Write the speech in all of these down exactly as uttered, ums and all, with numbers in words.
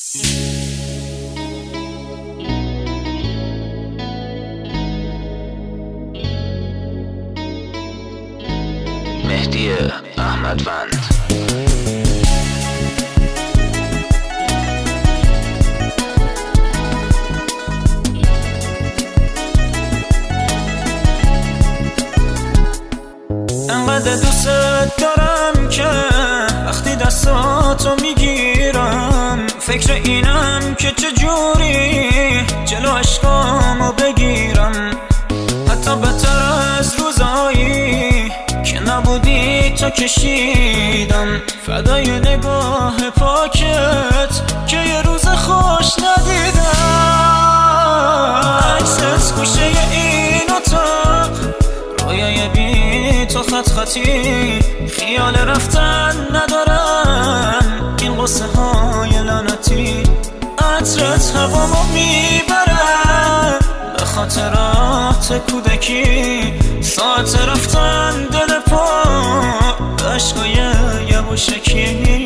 مهدی احمدوند. انقدر دوست دارم که وقتی دستاتو میگیرم فکر اینم که چجوری جلو عشقامو بگیرم. حتی بهتر از روزایی که نبودی تو کشیدم فدای نگاه پاکت که یه روز خوش ندیدم. عکست گوشه این اتاق رویای بی تو خط خطی خیال رفتن ندارم این قصه های لعنتی. عطرت هوامو میبره به خاطرات کودکی ساعت رفتن دل پا به عشقای یواشکی.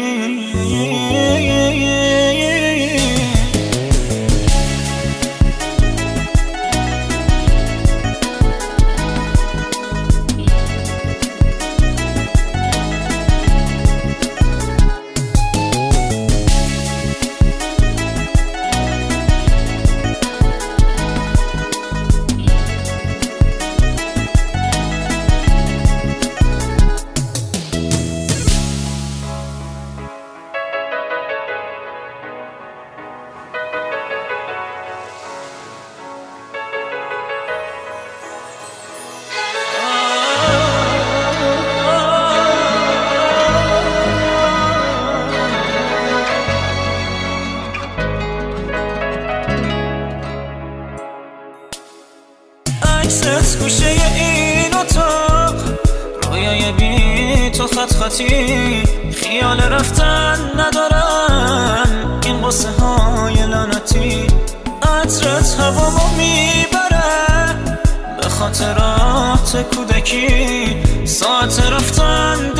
عکست گوشه این اتاق رویای بی تو خط خطی خیال رفتن ندارم این قصه های لعنتی. عطرت هوامو میبره به خاطرات کودکی ساعت رفتن